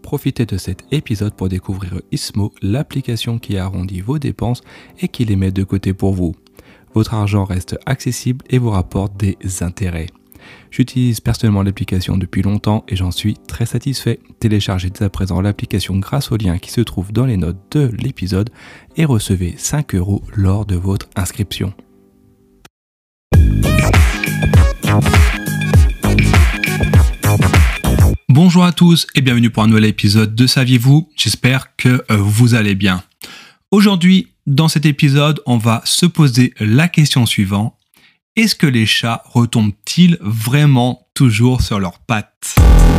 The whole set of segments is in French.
Profitez de cet épisode pour découvrir Ismo, l'application qui arrondit vos dépenses et qui les met de côté pour vous. Votre argent reste accessible et vous rapporte des intérêts. J'utilise personnellement l'application depuis longtemps et j'en suis très satisfait. Téléchargez dès à présent l'application grâce au lien qui se trouve dans les notes de l'épisode et recevez 5 € lors de votre inscription. Bonjour à tous et bienvenue pour un nouvel épisode de Saviez-vous ? J'espère que vous allez bien. Aujourd'hui, dans cet épisode, on va se poser la question suivante. Est-ce que les chats retombent-ils vraiment toujours sur leurs pattes ?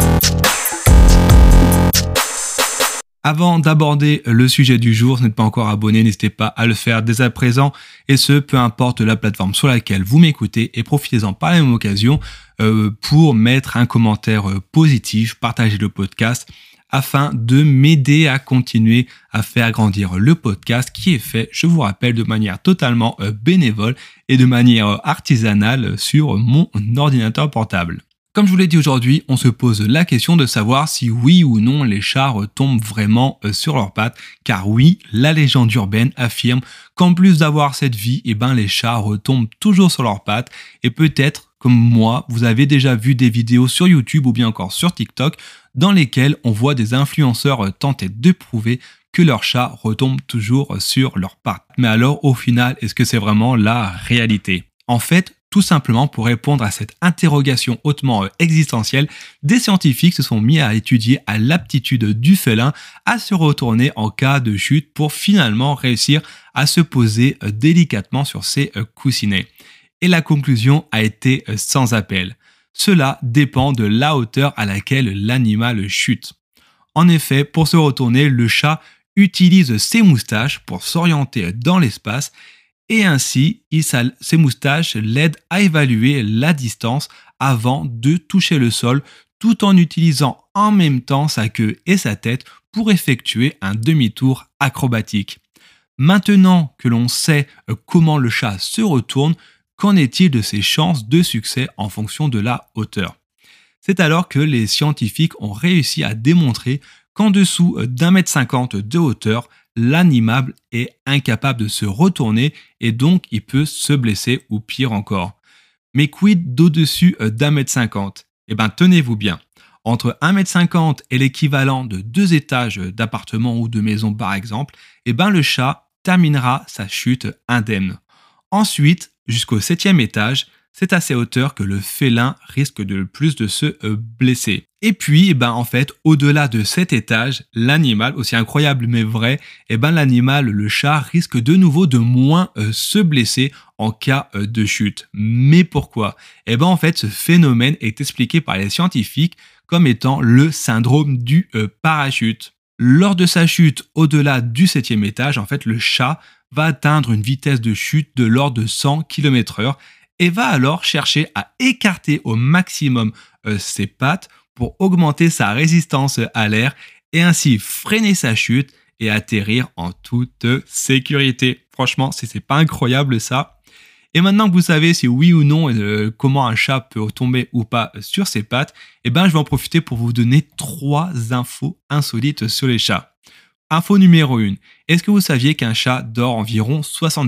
Avant d'aborder le sujet du jour, si vous n'êtes pas encore abonné, n'hésitez pas à le faire dès à présent, et ce, peu importe la plateforme sur laquelle vous m'écoutez, et profitez-en par la même occasion pour mettre un commentaire positif, partager le podcast, afin de m'aider à continuer à faire grandir le podcast qui est fait, je vous rappelle, de manière totalement bénévole et de manière artisanale sur mon ordinateur portable. Comme je vous l'ai dit aujourd'hui, on se pose la question de savoir si oui ou non les chats retombent vraiment sur leurs pattes. Car oui, la légende urbaine affirme qu'en plus d'avoir cette vie, les chats retombent toujours sur leurs pattes. Et peut-être, comme moi, vous avez déjà vu des vidéos sur YouTube ou bien encore sur TikTok dans lesquelles on voit des influenceurs tenter de prouver que leurs chats retombent toujours sur leurs pattes. Mais alors, au final, est-ce que c'est vraiment la réalité ? En fait, tout simplement pour répondre à cette interrogation hautement existentielle, des scientifiques se sont mis à étudier l'aptitude du félin à se retourner en cas de chute pour finalement réussir à se poser délicatement sur ses coussinets. Et la conclusion a été sans appel. Cela dépend de la hauteur à laquelle l'animal chute. En effet, pour se retourner, le chat utilise ses moustaches pour s'orienter dans l'espace et ainsi, ses moustaches l'aident à évaluer la distance avant de toucher le sol tout en utilisant en même temps sa queue et sa tête pour effectuer un demi-tour acrobatique. Maintenant que l'on sait comment le chat se retourne, qu'en est-il de ses chances de succès en fonction de la hauteur ? C'est alors que les scientifiques ont réussi à démontrer qu'en dessous d'1,50 m de hauteur, l'animal est incapable de se retourner et donc il peut se blesser ou pire encore. Mais quid d'au-dessus d'1,50 m ? Tenez-vous bien. Entre 1,50 m et l'équivalent de 2 étages d'appartement ou de maison par exemple, le chat terminera sa chute indemne. Ensuite, jusqu'au 7e étage, c'est à ces hauteurs que le félin risque de le plus de se blesser. Et puis, au-delà de cet étage, l'animal, aussi incroyable mais vrai, l'animal, le chat, risque de nouveau de moins se blesser en cas de chute. Mais pourquoi ? Ce phénomène est expliqué par les scientifiques comme étant le syndrome du parachute. Lors de sa chute au-delà du 7e étage, le chat va atteindre une vitesse de chute de l'ordre de 100 km/h et va alors chercher à écarter au maximum ses pattes pour augmenter sa résistance à l'air et ainsi freiner sa chute et atterrir en toute sécurité. Franchement, c'est pas incroyable ça. Et maintenant que vous savez si oui ou non comment un chat peut tomber ou pas sur ses pattes, je vais en profiter pour vous donner 3 infos insolites sur les chats. Info numéro 1. Est-ce que vous saviez qu'un chat dort environ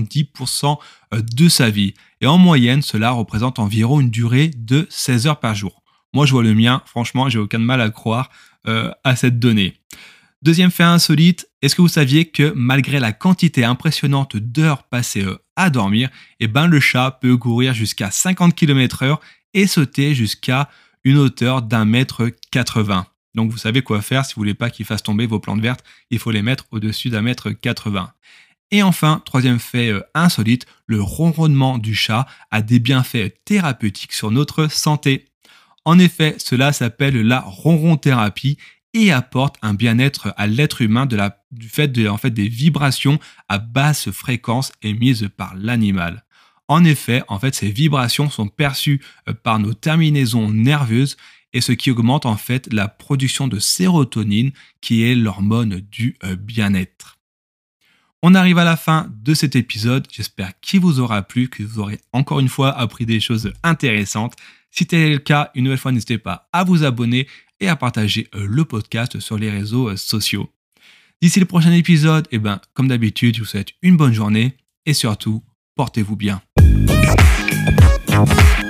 70% de sa vie ? Et en moyenne, cela représente environ une durée de 16 heures par jour. Moi, je vois le mien. Franchement, j'ai aucun mal à croire à cette donnée. Deuxième fait insolite. Est-ce que vous saviez que malgré la quantité impressionnante d'heures passées à dormir, le chat peut courir jusqu'à 50 km/h et sauter jusqu'à une hauteur d'1,80 m. Donc vous savez quoi faire si vous voulez pas qu'il fasse tomber vos plantes vertes, il faut les mettre au-dessus d'1,80 m. Et enfin, troisième fait insolite, le ronronnement du chat a des bienfaits thérapeutiques sur notre santé. En effet, cela s'appelle la ronronthérapie et apporte un bien-être à l'être humain du fait des vibrations à basse fréquence émises par l'animal. En effet, ces vibrations sont perçues par nos terminaisons nerveuses et ce qui augmente la production de sérotonine qui est l'hormone du bien-être. On arrive à la fin de cet épisode, j'espère qu'il vous aura plu, que vous aurez encore une fois appris des choses intéressantes. Si tel est le cas, une nouvelle fois, n'hésitez pas à vous abonner et à partager le podcast sur les réseaux sociaux. D'ici le prochain épisode, comme d'habitude, je vous souhaite une bonne journée et surtout, portez-vous bien.